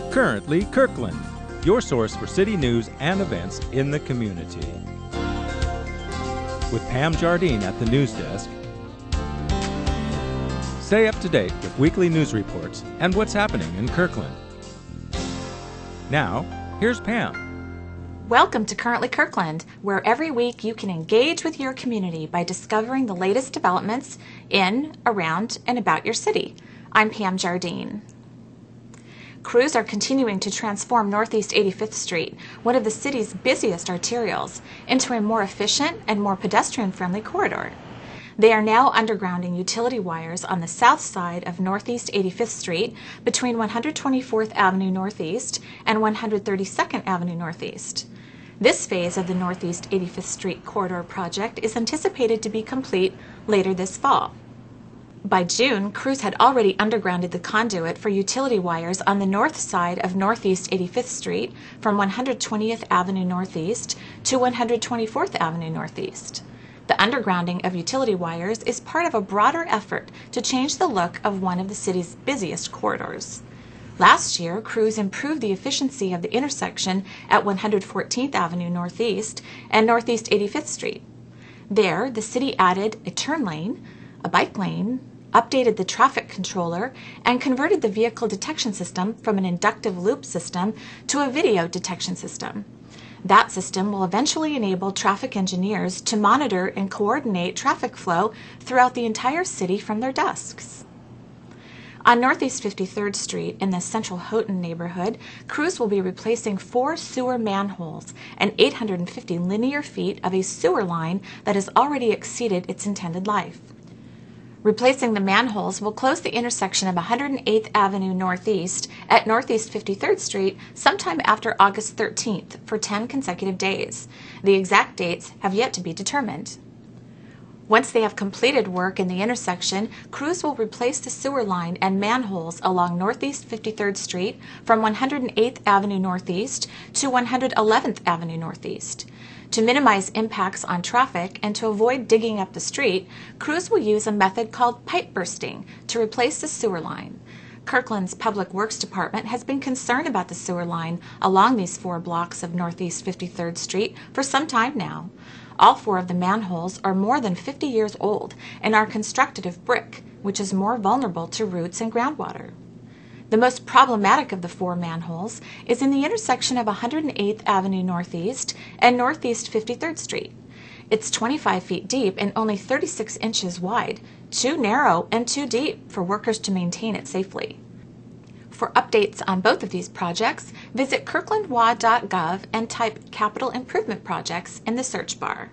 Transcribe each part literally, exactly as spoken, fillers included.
Currently Kirkland, your source for city news and events in the community. With Pam Jardine at the news desk. Stay up to date with weekly news reports and what's happening in Kirkland. Now, here's Pam. Welcome to Currently Kirkland, where every week you can engage with your community by discovering the latest developments in, around, and about your city. I'm Pam Jardine. Crews are continuing to transform Northeast eighty-fifth Street, one of the city's busiest arterials, into a more efficient and more pedestrian-friendly corridor. They are now undergrounding utility wires on the south side of Northeast eighty-fifth Street between one hundred twenty-fourth Avenue Northeast and one hundred thirty-second Avenue Northeast. This phase of the Northeast eighty-fifth Street corridor project is anticipated to be complete later this fall. By June, crews had already undergrounded the conduit for utility wires on the north side of Northeast eighty-fifth Street from one hundred twentieth Avenue Northeast to one hundred twenty-fourth Avenue Northeast. The undergrounding of utility wires is part of a broader effort to change the look of one of the city's busiest corridors. Last year, crews improved the efficiency of the intersection at one hundred fourteenth Avenue Northeast and Northeast eighty-fifth Street. There, the city added a turn lane, a bike lane, updated the traffic controller, and converted the vehicle detection system from an inductive loop system to a video detection system. That system will eventually enable traffic engineers to monitor and coordinate traffic flow throughout the entire city from their desks. On Northeast fifty-third Street in the Central Houghton neighborhood, crews will be replacing four sewer manholes and eight hundred fifty linear feet of a sewer line that has already exceeded its intended life. Replacing the manholes will close the intersection of one hundred eighth Avenue Northeast at Northeast fifty-third Street sometime after August thirteenth for ten consecutive days. The exact dates have yet to be determined. Once they have completed work in the intersection, crews will replace the sewer line and manholes along Northeast fifty-third Street from one hundred eighth Avenue Northeast to one hundred eleventh Avenue Northeast. To minimize impacts on traffic and to avoid digging up the street, crews will use a method called pipe bursting to replace the sewer line. Kirkland's Public Works Department has been concerned about the sewer line along these four blocks of Northeast fifty-third Street for some time now. All four of the manholes are more than fifty years old and are constructed of brick, which is more vulnerable to roots and groundwater. The most problematic of the four manholes is in the intersection of one hundred eighth Avenue Northeast and Northeast fifty-third Street. It's twenty-five feet deep and only thirty-six inches wide, too narrow and too deep for workers to maintain it safely. For updates on both of these projects, visit kirkland w a dot gov and type Capital Improvement Projects in the search bar.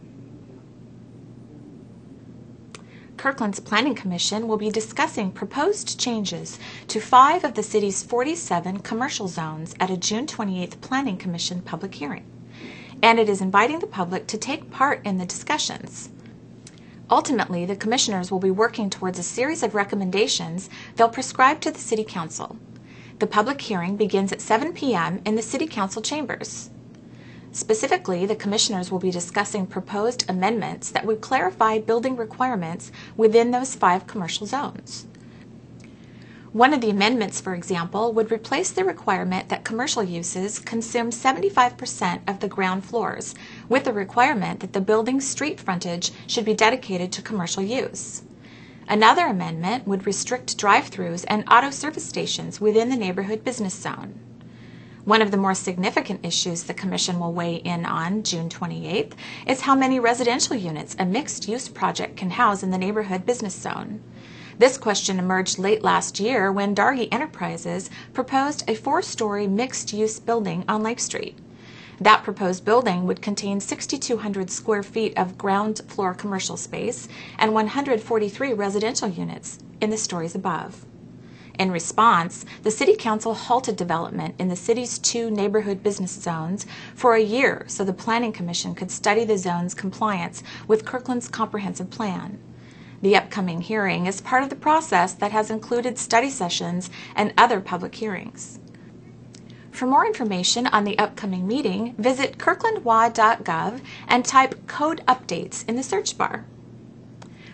Kirkland's Planning Commission will be discussing proposed changes to five of the city's forty-seven commercial zones at a June twenty-eighth Planning Commission public hearing, and it is inviting the public to take part in the discussions. Ultimately, the commissioners will be working towards a series of recommendations they'll prescribe to the City Council. The public hearing begins at seven p m in the City Council chambers. Specifically, the commissioners will be discussing proposed amendments that would clarify building requirements within those five commercial zones. One of the amendments, for example, would replace the requirement that commercial uses consume seventy-five percent of the ground floors with the requirement that the building's street frontage should be dedicated to commercial use. Another amendment would restrict drive-thrus and auto service stations within the neighborhood business zone. One of the more significant issues the Commission will weigh in on June twenty-eighth is how many residential units a mixed-use project can house in the neighborhood business zone. This question emerged late last year when Dargy Enterprises proposed a four-story mixed-use building on Lake Street. That proposed building would contain six thousand two hundred square feet of ground floor commercial space and one hundred forty-three residential units in the stories above. In response, the City Council halted development in the city's two neighborhood business zones for a year so the Planning Commission could study the zone's compliance with Kirkland's comprehensive plan. The upcoming hearing is part of the process that has included study sessions and other public hearings. For more information on the upcoming meeting, visit kirkland w a dot gov and type Code Updates in the search bar.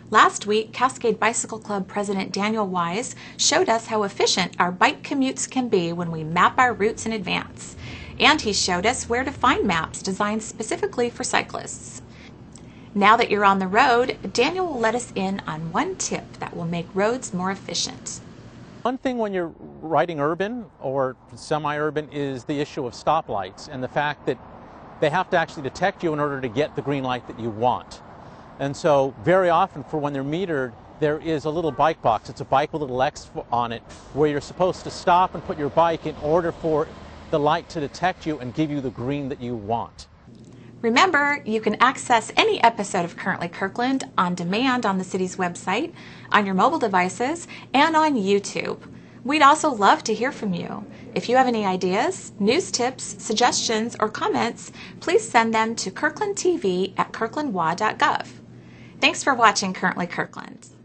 Last week, Cascade Bicycle Club President Daniel Wise showed us how efficient our bike commutes can be when we map our routes in advance. And he showed us where to find maps designed specifically for cyclists. Now that you're on the road, Daniel will let us in on one tip that will make roads more efficient. One thing when you're riding urban or semi-urban is the issue of stoplights and the fact that they have to actually detect you in order to get the green light that you want. And so very often for when they're metered, there is a little bike box. It's a bike with a little X on it where you're supposed to stop and put your bike in order for the light to detect you and give you the green that you want. Remember, you can access any episode of Currently Kirkland on demand on the city's website, on your mobile devices, and on YouTube. We'd also love to hear from you. If you have any ideas, news tips, suggestions, or comments, please send them to kirklandtv at kirkland w a dot gov. Thanks for watching Currently Kirkland.